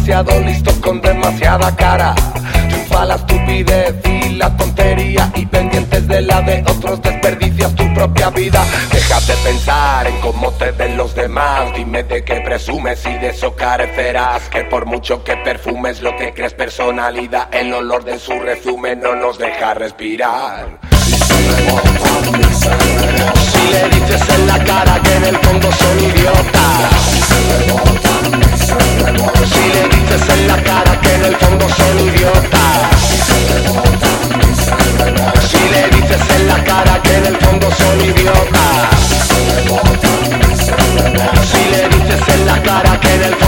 demasiado listo con demasiada cara. Triunfa la estupidez y la tontería, y pendientes de la de otros desperdicias tu propia vida. Deja de pensar en cómo te ven los demás, dime de qué presumes y de eso carecerás. Que por mucho que perfumes lo que crees personalidad, el olor de su resumen no nos deja respirar. Si le dices en la cara que en el fondo son idiotas, si le dices en la cara que en el fondo son idiotas, si le dices en la cara que en el fondo son idiotas, si le dices en la cara que en el fondo